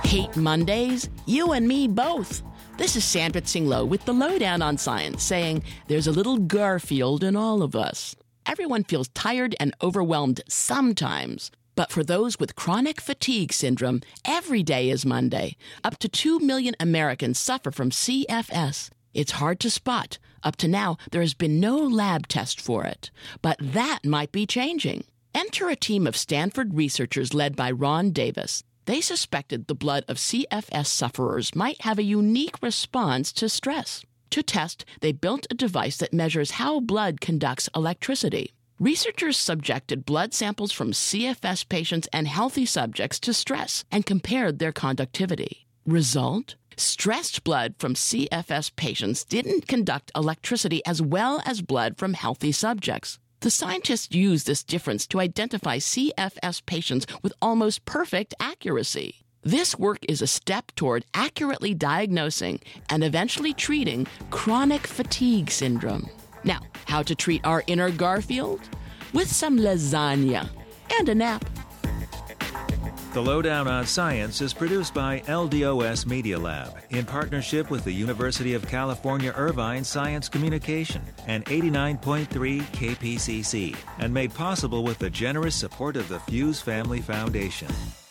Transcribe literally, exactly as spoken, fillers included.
Hate Mondays? You and me both. This is Sandra Tsinglo with the Lowdown on Science, saying there's a little Garfield in all of us. Everyone feels tired and overwhelmed sometimes. But for those with chronic fatigue syndrome, every day is Monday. Up to two million Americans suffer from C F S. It's hard to spot. Up to now, there has been no lab test for it. But that might be changing. Enter a team of Stanford researchers led by Ron Davis. They suspected the blood of C F S sufferers might have a unique response to stress. To test, they built a device that measures how blood conducts electricity. Researchers subjected blood samples from C F S patients and healthy subjects to stress and compared their conductivity. Result? Stressed blood from C F S patients didn't conduct electricity as well as blood from healthy subjects. The scientists used this difference to identify C F S patients with almost perfect accuracy. This work is a step toward accurately diagnosing and eventually treating chronic fatigue syndrome. Now, how to treat our inner Garfield? With some lasagna and a nap. The Lowdown on Science is produced by L D O S Media Lab in partnership with the University of California Irvine Science Communication and eighty-nine point three K P C C, and made possible with the generous support of the Fuse Family Foundation.